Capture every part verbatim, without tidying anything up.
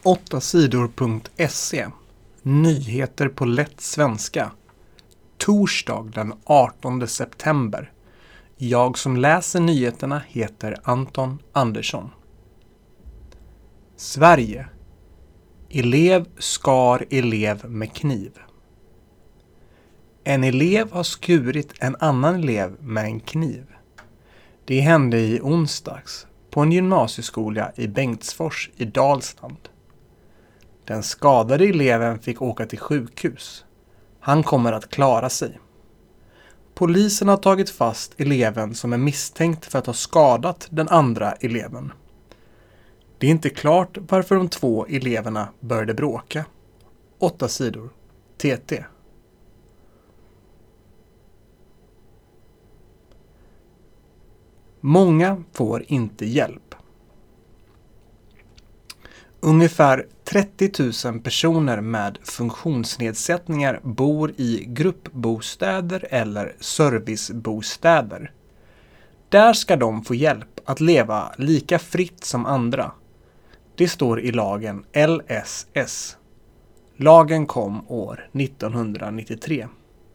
åtta sidor punkt se. Nyheter på lätt svenska. Torsdag den artonde september. Jag som läser nyheterna heter Anton Andersson. Sverige. Elev skar elev med kniv. En elev har skurit en annan elev med en kniv. Det hände i onsdags på en gymnasieskola i Bengtsfors i Dalsland. Den skadade eleven fick åka till sjukhus. Han kommer att klara sig. Polisen har tagit fast eleven som är misstänkt för att ha skadat den andra eleven. Det är inte klart varför de två eleverna började bråka. Åtta sidor. T T. Många får inte hjälp. Ungefär trettio tusen personer med funktionsnedsättningar bor i gruppbostäder eller servicebostäder. Där ska de få hjälp att leva lika fritt som andra. Det står i lagen L S S. Lagen kom år nittonhundranittiotre.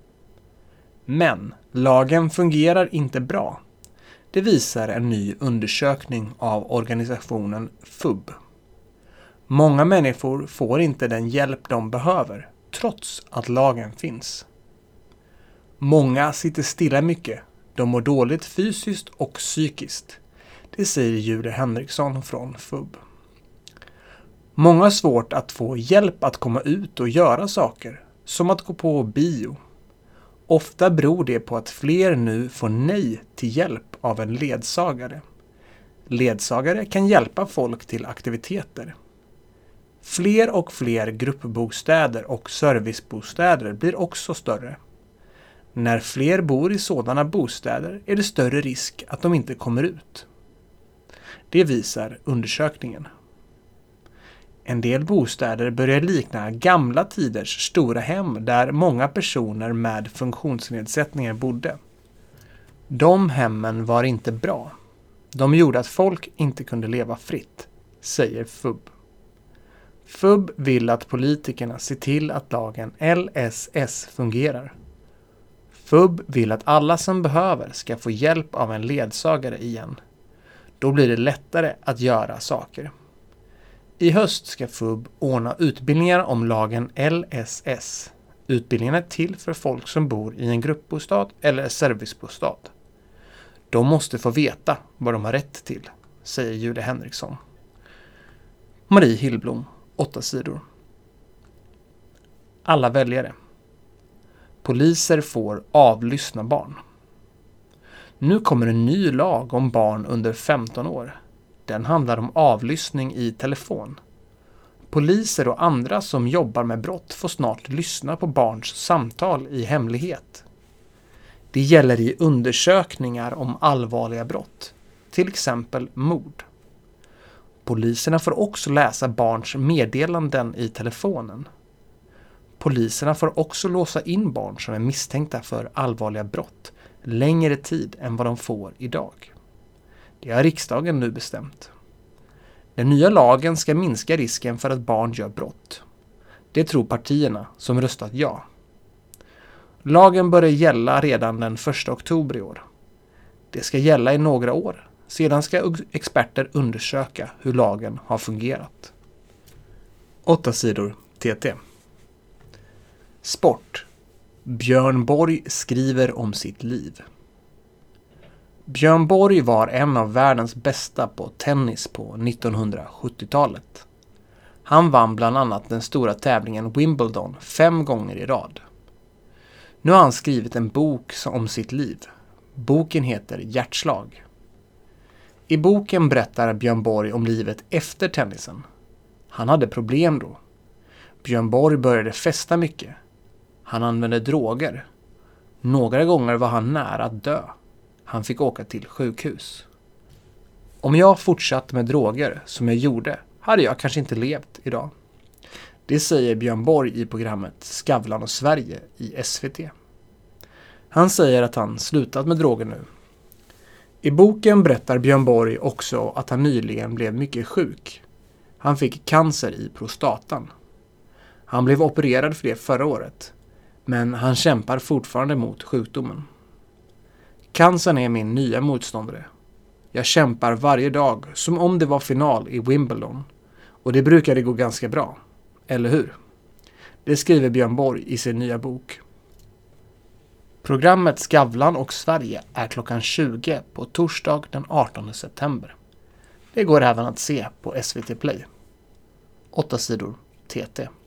Men lagen fungerar inte bra. Det visar en ny undersökning av organisationen F U B. Många människor får inte den hjälp de behöver, trots att lagen finns. Många sitter stilla mycket. De mår dåligt fysiskt och psykiskt. Det säger Jude Henriksson från F U B. Många har svårt att få hjälp att komma ut och göra saker, som att gå på bio. Ofta beror det på att fler nu får nej till hjälp av en ledsagare. Ledsagare kan hjälpa folk till aktiviteter. Fler och fler gruppbostäder och servicebostäder blir också större. När fler bor i sådana bostäder är det större risk att de inte kommer ut. Det visar undersökningen. En del bostäder börjar likna gamla tiders stora hem där många personer med funktionsnedsättningar bodde. De hemmen var inte bra. De gjorde att folk inte kunde leva fritt, säger F U B. F U B vill att politikerna ser till att lagen L S S fungerar. F U B vill att alla som behöver ska få hjälp av en ledsagare igen. Då blir det lättare att göra saker. I höst ska F U B ordna utbildningar om lagen L S S. Utbildningen är till för folk som bor i en gruppbostad eller servicebostad. De måste få veta vad de har rätt till, säger Jude Henriksson. Marie Hillblom, åtta sidor. Alla väljare. Poliser får avlyssna barn. Nu kommer en ny lag om barn under femton år. Den handlar om avlyssning i telefon. Poliser och andra som jobbar med brott får snart lyssna på barns samtal i hemlighet. Det gäller i undersökningar om allvarliga brott, till exempel mord. Poliserna får också läsa barns meddelanden i telefonen. Poliserna får också låsa in barn som är misstänkta för allvarliga brott längre tid än vad de får idag. Det har riksdagen nu bestämt. Den nya lagen ska minska risken för att barn gör brott. Det tror partierna som röstat ja. Lagen börjar gälla redan den första oktober i år. Det ska gälla i några år. Sedan ska experter undersöka hur lagen har fungerat. Åtta sidor T T. Sport. Björn Borg skriver om sitt liv. Björn Borg var en av världens bästa på tennis på nittonhundrasjuttiotalet. Han vann bland annat den stora tävlingen Wimbledon fem gånger i rad. Nu har han skrivit en bok om sitt liv. Boken heter Hjärtslag. I boken berättar Björn Borg om livet efter tennisen. Han hade problem då. Björn Borg började festa mycket. Han använde droger. Några gånger var han nära att dö. Han fick åka till sjukhus. Om jag fortsatt med droger som jag gjorde hade jag kanske inte levt idag. Det säger Björn Borg i programmet Skavlan och Sverige i S V T. Han säger att han slutat med droger nu. I boken berättar Björn Borg också att han nyligen blev mycket sjuk. Han fick cancer i prostatan. Han blev opererad för det förra året, men han kämpar fortfarande mot sjukdomen. Cancern är min nya motståndare. Jag kämpar varje dag som om det var final i Wimbledon. Och det brukade gå ganska bra, eller hur? Det skriver Björn Borg i sin nya bok. Programmet Skavlan och Sverige är klockan tjugo på torsdag den artonde september. Det går även att se på S V T Play. Åtta sidor T T.